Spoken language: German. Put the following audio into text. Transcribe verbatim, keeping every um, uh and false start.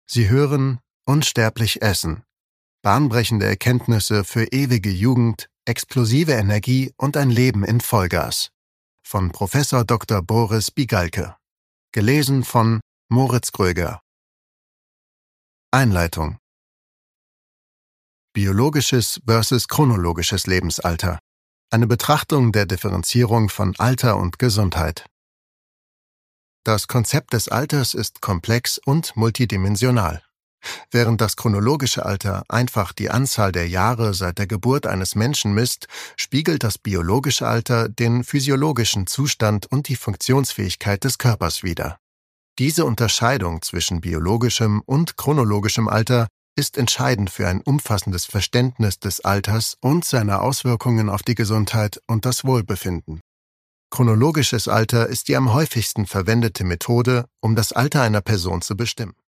Sie hören Unsterblich essen. Bahnbrechende Erkenntnisse für ewige Jugend, explosive Energie und ein Leben in Vollgas. Von Professor Doktor Boris Bigalke. Gelesen von Moritz Gröger. Einleitung. Biologisches versus chronologisches Lebensalter. Eine Betrachtung der Differenzierung von Alter und Gesundheit. Das Konzept des Alters ist komplex und multidimensional. Während das chronologische Alter einfach die Anzahl der Jahre seit der Geburt eines Menschen misst, spiegelt das biologische Alter den physiologischen Zustand und die Funktionsfähigkeit des Körpers wider. Diese Unterscheidung zwischen biologischem und chronologischem Alter ist entscheidend für ein umfassendes Verständnis des Alters und seiner Auswirkungen auf die Gesundheit und das Wohlbefinden. Chronologisches Alter ist die am häufigsten verwendete Methode, um das Alter einer Person zu bestimmen.